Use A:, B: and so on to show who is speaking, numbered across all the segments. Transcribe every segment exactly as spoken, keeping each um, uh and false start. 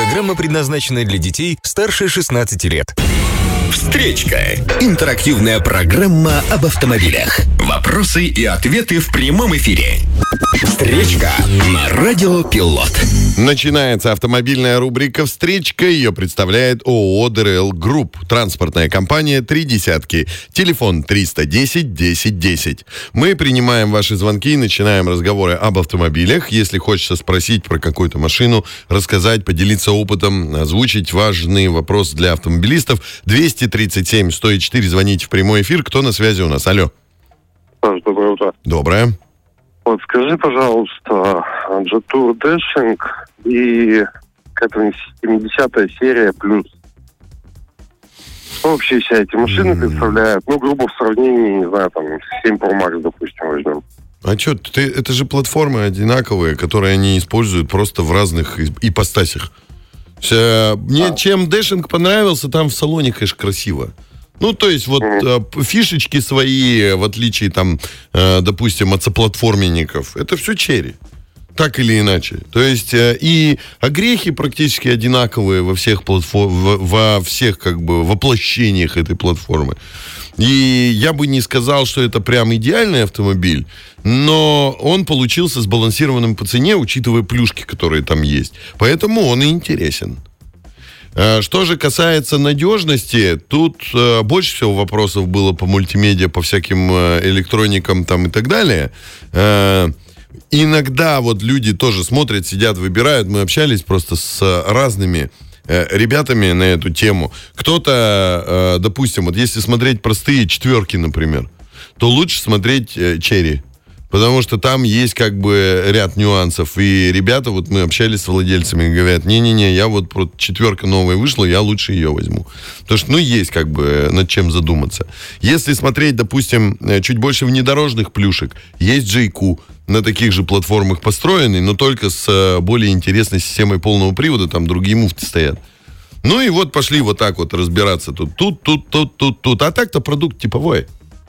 A: Программа предназначена для детей старше шестнадцати лет.
B: Встречка. Интерактивная программа об автомобилях. Вопросы и ответы в прямом эфире. Встречка на Радио Пилот.
C: Начинается автомобильная рубрика «Встречка». Ее представляет ООО ДРЛ Групп. Транспортная компания «Три десятки». Телефон триста десять десять десять. Мы принимаем ваши звонки и начинаем разговоры об автомобилях. Если хочется спросить про какую-то машину, рассказать, поделиться опытом, озвучить важный вопрос для автомобилистов, двести тридцать семь сто четыре, звоните в прямой эфир. Кто на связи у нас? Алло.
D: Доброе утро.
C: Доброе.
D: Вот скажи, пожалуйста, Jetour Dashing и какая-то семидесятая серия плюс. Что вообще все эти машины mm-hmm. представляют? Ну, грубо в сравнении, не знаю, там, семь Pro Max, допустим, возьмем.
C: А что, ты, это же платформы одинаковые, которые они используют просто в разных ипостасях. Все, мне а. чем Dashing понравился, там в салоне, конечно, красиво. Ну, то есть, вот mm-hmm. э, фишечки свои, в отличие, там, э, допустим, от соплатформенников, это все черри. Так или иначе. То есть, э, и огрехи практически одинаковые во всех платформ, во всех, как бы, воплощениях этой платформы. И я бы не сказал, что это прям идеальный автомобиль, но он получился сбалансированным по цене, учитывая плюшки, которые там есть. Поэтому он и интересен. Что же касается надежности, тут э, больше всего вопросов было по мультимедиа, по всяким э, электроникам там и так далее. Э, иногда вот люди тоже смотрят, сидят, выбирают. Мы общались просто с разными э, ребятами на эту тему. Кто-то, э, допустим, вот если смотреть простые четверки, например, то лучше смотреть э, черри. Потому что там есть как бы ряд нюансов. И ребята, вот мы общались с владельцами, и говорят, не-не-не, я вот четверка новая вышла, я лучше ее возьму. Потому что, ну, есть как бы над чем задуматься. Если смотреть, допустим, чуть больше внедорожных плюшек, есть джей кью на таких же платформах построенный, но только с более интересной системой полного привода, там другие муфты стоят. Ну и вот пошли вот так вот разбираться. Тут, тут, тут, тут, тут, тут. А так-то продукт типовой.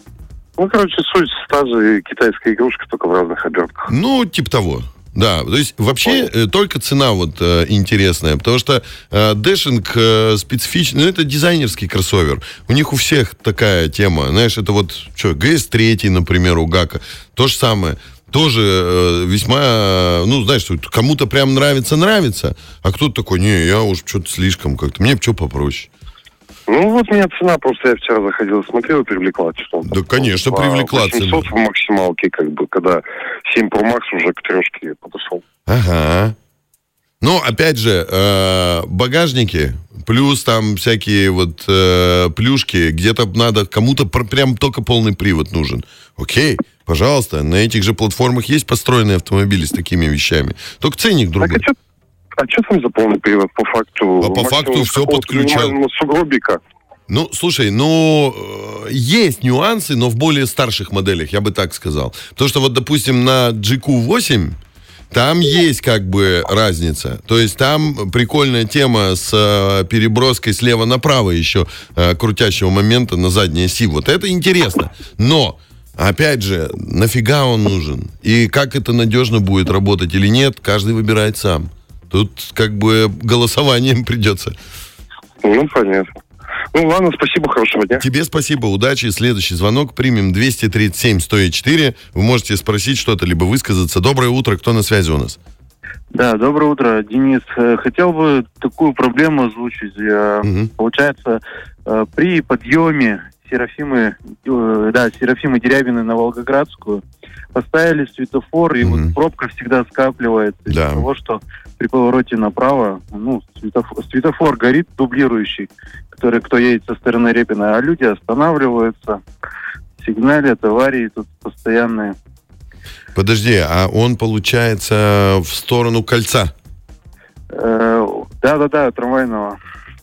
D: Ну, короче, суть та же китайская игрушка, только в разных обертках.
C: Ну, типа того. Да, то есть вообще э, только цена вот э, интересная, потому что э, Dashing э, специфичный, ну, это дизайнерский кроссовер. У них у всех такая тема, знаешь, это вот, что, джи эс три, например, у ГАКа, то же самое. Тоже э, весьма, ну, знаешь, кому-то прям нравится-нравится, а кто-то такой, не, я уж что-то слишком как-то, мне что попроще.
D: Ну, вот меня цена, просто я вчера заходил, смотрел, привлекла. Что
C: да, конечно, привлекла цена.
D: восемьсот в максималке, как бы, когда семь Pro Max уже к трешке подошел.
C: Ага. Ну, опять же, э, багажники, плюс там всякие вот э, плюшки, где-то надо, кому-то пр- прям только полный привод нужен. Окей, пожалуйста, на этих же платформах есть построенные автомобили с такими вещами. Только ценник другой.
D: Так, а А что там за полный привод по факту?
C: А по факту все подключал.
D: Сугробика.
C: Ну, слушай, ну, есть нюансы, но в более старших моделях, я бы так сказал. Потому что вот, допустим, на джи кью восемь там есть как бы разница. То есть там прикольная тема с э, переброской слева направо еще э, крутящего момента на заднее оси. Вот это интересно. Но опять же, нафига он нужен? И как это надежно будет работать или нет, каждый выбирает сам. Тут как бы голосованием придется.
D: Ну, понятно. Ну, ладно, спасибо, хорошего дня.
C: Тебе спасибо, удачи. Следующий звонок примем двести тридцать семь сто четыре. Вы можете спросить что-то, либо высказаться. Доброе утро, кто на связи у нас?
E: Да, доброе утро, Денис. Хотел бы такую проблему озвучить. Угу. Получается, при подъеме Серафимы, да, Серафимы Дерябиной на Волгоградскую поставили светофор, и mm-hmm. вот пробка всегда скапливается из-за
C: да.
E: того, что при повороте направо, ну, светофор, светофор горит, дублирующий, который, кто едет со стороны Репина, а люди останавливаются, сигналят, аварии тут постоянные.
C: Подожди, а он, получается, в сторону кольца?
E: Э, да-да-да, трамвайного.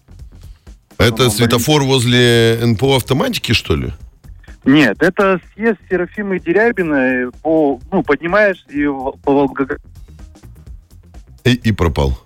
C: Это светофор возле эн пэ о автоматики, что ли?
E: Нет, это съезд Серафимы Дерябиной, по, ну, поднимаешь и по Волгограду.
C: И, и пропал.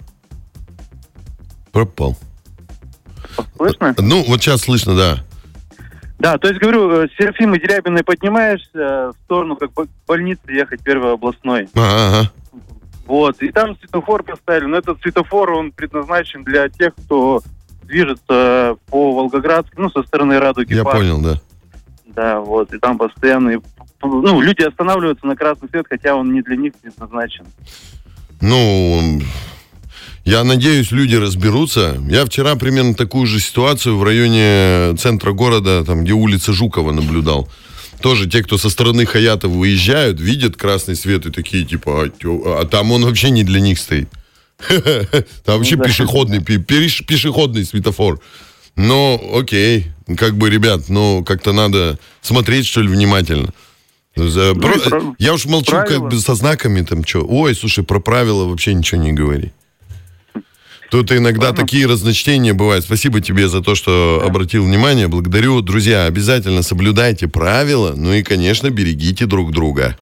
C: Пропал.
E: Слышно?
C: Ну, вот сейчас слышно, да.
E: Да, то есть, говорю, с Серафимы Дерябиной поднимаешься в сторону, как больницы ехать, первой областной.
C: Ага.
E: Вот, и там светофор поставили, но этот светофор, он предназначен для тех, кто движется по Волгоградской, ну, со стороны Радуги.
C: Я
E: парк.
C: понял, да.
E: Да, вот, и там постоянно, ну, люди останавливаются на красный свет, хотя он не для них предназначен.
C: Ну, я надеюсь, люди разберутся. Я вчера примерно такую же ситуацию в районе центра города, там, где улица Жукова, наблюдал. Тоже те, кто со стороны Хаята выезжают, видят красный свет и такие, типа, а, а там он вообще не для них стоит. Там вообще пешеходный, пешеходный светофор. Ну, окей. Как бы, ребят, ну, как-то надо смотреть, что ли, внимательно. За,
E: ну,
C: про,
E: про,
C: я уж молчу, правила. Как бы со знаками там что. Ой, слушай, про правила вообще ничего не говори. Тут иногда Ладно. Такие разночтения бывают. Спасибо тебе за то, что да. обратил внимание. Благодарю. Друзья, обязательно соблюдайте правила. Ну и, конечно, берегите друг друга.